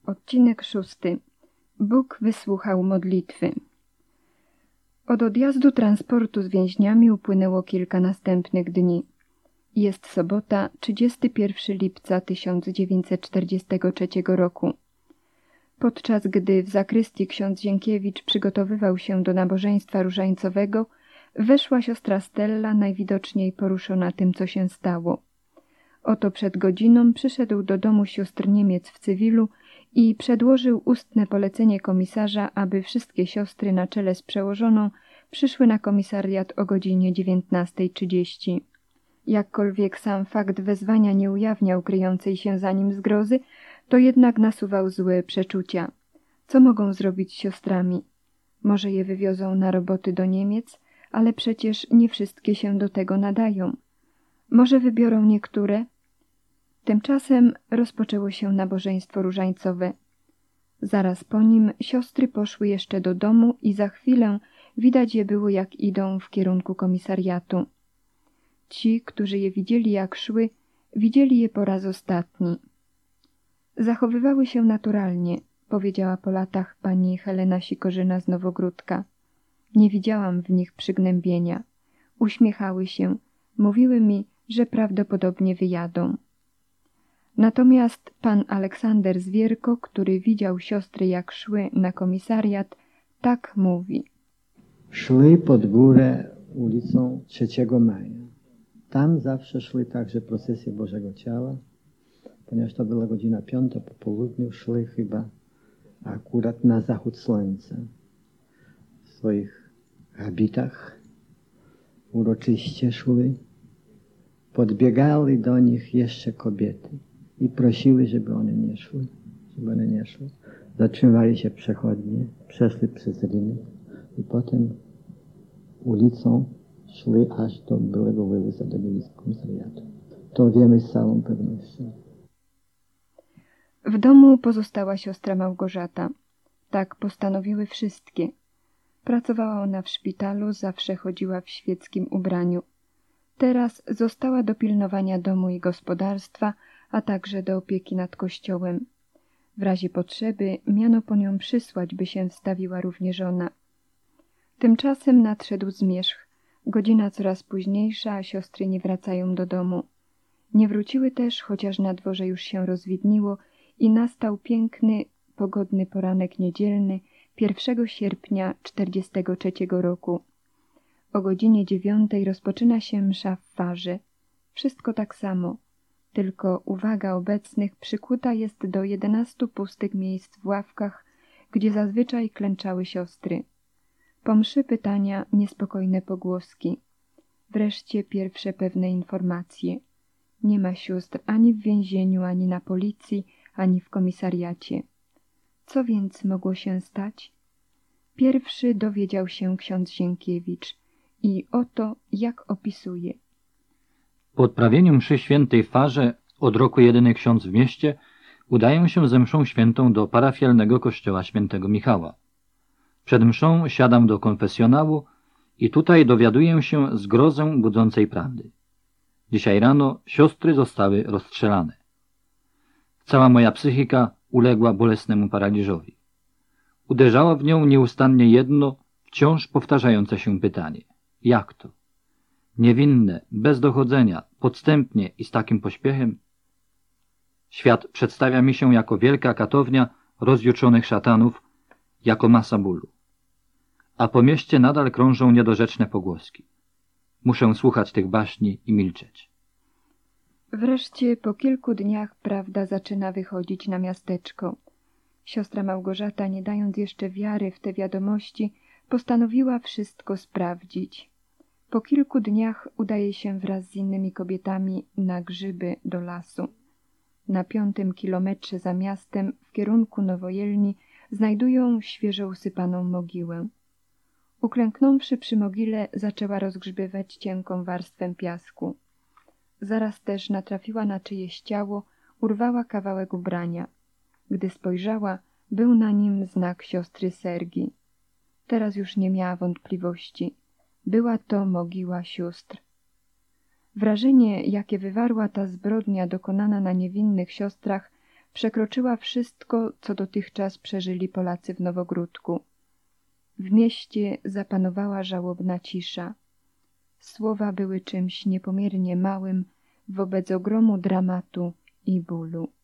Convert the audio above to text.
Odcinek 6. Bóg wysłuchał modlitwy. Od odjazdu transportu z więźniami upłynęło kilka następnych dni. Jest sobota, 31 lipca 1943 roku. Podczas gdy w zakrystii ksiądz Zienkiewicz przygotowywał się do nabożeństwa różańcowego, weszła siostra Stella, najwidoczniej poruszona tym, co się stało. Oto przed godziną przyszedł do domu sióstr Niemiec w cywilu i przedłożył ustne polecenie komisarza, aby wszystkie siostry na czele z przełożoną przyszły na komisariat o godzinie 19:30. Jakkolwiek sam fakt wezwania nie ujawniał kryjącej się za nim zgrozy, to jednak nasuwał złe przeczucia. Co mogą zrobić z siostrami? Może je wywiozą na roboty do Niemiec, ale przecież nie wszystkie się do tego nadają. Może wybiorą niektóre? Tymczasem rozpoczęło się nabożeństwo różańcowe. Zaraz po nim siostry poszły jeszcze do domu i za chwilę widać je było, jak idą w kierunku komisariatu. Ci, którzy je widzieli, jak szły, widzieli je po raz ostatni. Zachowywały się naturalnie, powiedziała po latach pani Helena Sikorzyna z Nowogródka. Nie widziałam w nich przygnębienia. Uśmiechały się, mówiły mi, że prawdopodobnie wyjadą. Natomiast pan Aleksander Zwierko, który widział siostry, jak szły na komisariat, tak mówi. Szli pod górę ulicą 3 Maja. Tam zawsze szły także procesje Bożego Ciała, ponieważ to była godzina 5 po południu, szli chyba akurat na zachód słońca w swoich habitach, uroczyście szły. Podbiegali do nich jeszcze kobiety i prosiły, żeby one nie szły. Zatrzymywali się przechodnie, przeszli przez rynek i potem ulicą szli aż do byłego województwa, do niemieckiego komisariatu. To wiemy z całą pewnością. W domu pozostała siostra Małgorzata. Tak postanowiły wszystkie. Pracowała ona w szpitalu, zawsze chodziła w świeckim ubraniu. Teraz została do pilnowania domu i gospodarstwa, a także do opieki nad kościołem. W razie potrzeby miano po nią przysłać, by się wstawiła również ona. Tymczasem nadszedł zmierzch. Godzina coraz późniejsza, a siostry nie wracają do domu. Nie wróciły też, chociaż na dworze już się rozwidniło i nastał piękny, pogodny poranek niedzielny 1 sierpnia 1943 roku. O godzinie 9 rozpoczyna się msza w farze. Wszystko tak samo, tylko uwaga obecnych przykuta jest do 11 pustych miejsc w ławkach, gdzie zazwyczaj klęczały siostry. Po mszy pytania, niespokojne pogłoski. Wreszcie pierwsze pewne informacje. Nie ma sióstr ani w więzieniu, ani na policji, ani w komisariacie. Co więc mogło się stać? Pierwszy dowiedział się ksiądz Zienkiewicz i oto jak opisuje. Po odprawieniu mszy świętej w Farze, od roku jedyny ksiądz w mieście, udaję się ze mszą świętą do parafialnego kościoła świętego Michała. Przed mszą siadam do konfesjonału i tutaj dowiaduję się zgrozę budzącej prawdy. Dzisiaj rano siostry zostały rozstrzelane. Cała moja psychika uległa bolesnemu paraliżowi. Uderzało w nią nieustannie jedno, wciąż powtarzające się pytanie. Jak to? Niewinne, bez dochodzenia, podstępnie i z takim pośpiechem? Świat przedstawia mi się jako wielka katownia rozjutrzonych szatanów, jako masa bólu. A po mieście nadal krążą niedorzeczne pogłoski. Muszę słuchać tych baśni i milczeć. Wreszcie po kilku dniach prawda zaczyna wychodzić na miasteczko. Siostra Małgorzata, nie dając jeszcze wiary w te wiadomości, postanowiła wszystko sprawdzić. Po kilku dniach udaje się wraz z innymi kobietami na grzyby do lasu. Na 5. kilometrze za miastem, w kierunku Nowojelni, znajdują świeżo usypaną mogiłę. Uklęknąwszy przy mogile, zaczęła rozgrzebywać cienką warstwę piasku. Zaraz też natrafiła na czyjeś ciało, urwała kawałek ubrania. Gdy spojrzała, był na nim znak siostry Sergi. Teraz już nie miała wątpliwości. Była to mogiła sióstr. Wrażenie, jakie wywarła ta zbrodnia dokonana na niewinnych siostrach, przekroczyła wszystko, co dotychczas przeżyli Polacy w Nowogródku. W mieście zapanowała żałobna cisza. Słowa były czymś niepomiernie małym wobec ogromu dramatu i bólu.